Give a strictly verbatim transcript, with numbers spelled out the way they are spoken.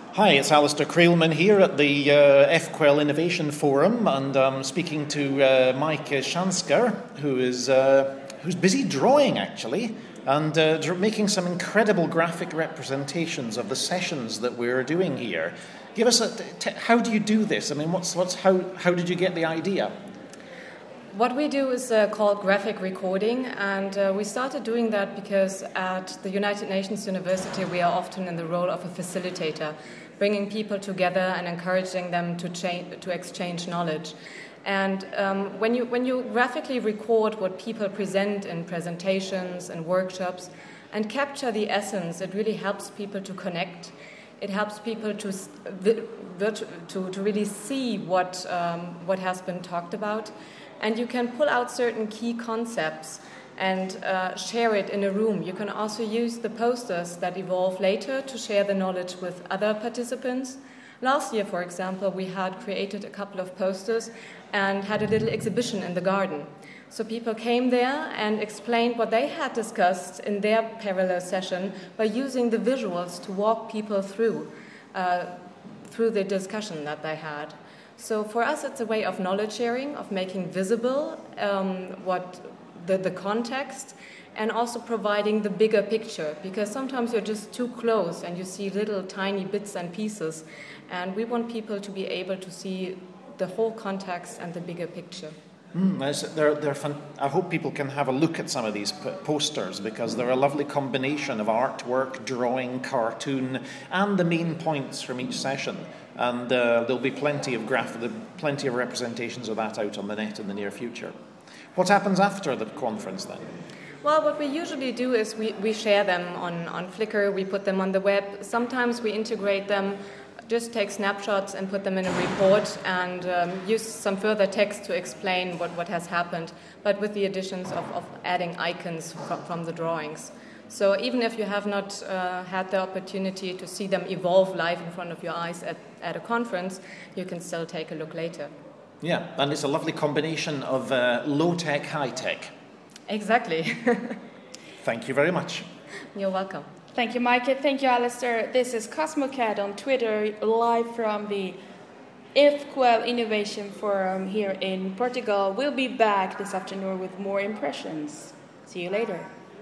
Hi, it's Alistair Creelman here at the uh, F Q U E L Innovation Forum, and I'm speaking to uh, Mike Shansker, who is uh, who's busy drawing actually, and uh, dr- making some incredible graphic representations of the sessions that we're doing here. Give us a t- how do you do this? I mean, what's what's how how did you get the idea? What we do is uh, called graphic recording, and uh, we started doing that because at the United Nations University we are often in the role of a facilitator, bringing people together and encouraging them to change, to exchange knowledge. And um, when you when you graphically record what people present in presentations and workshops and capture the essence, it really helps people to connect. It helps people to to, to really see what um, what has been talked about. And you can pull out certain key concepts and uh, share it in a room. You can also use the posters that evolve later to share the knowledge with other participants. Last year, for example, we had created a couple of posters and had a little exhibition in the garden. So people came there and explained what they had discussed in their parallel session by using the visuals to walk people through, uh, through the discussion that they had. So for us, it's a way of knowledge sharing, of making visible um, what the, the context, and also providing the bigger picture, because sometimes you're just too close and you see little tiny bits and pieces, and we want people to be able to see the whole context and the bigger picture. Mm, they're, they're fun. I hope people can have a look at some of these p- posters, because they're a lovely combination of artwork, drawing, cartoon, and the main points from each session. And uh, there'll be plenty of graph, plenty of representations of that out on the net in the near future. What happens after the conference then? Well, what we usually do is we, we share them on, on Flickr, we put them on the web. Sometimes we integrate them, just take snapshots and put them in a report and um, use some further text to explain what, what has happened, but with the additions of, of adding icons from, from the drawings. So even if you have not uh, had the opportunity to see them evolve live in front of your eyes at, at a conference, you can still take a look later. Yeah, and it's a lovely combination of uh, low-tech, high-tech. Exactly. Thank you very much. You're welcome. Thank you, Mike. Thank you, Alistair. This is CosmoCat on Twitter, live from the F Q U E L Innovation Forum here in Portugal. We'll be back this afternoon with more impressions. See you later.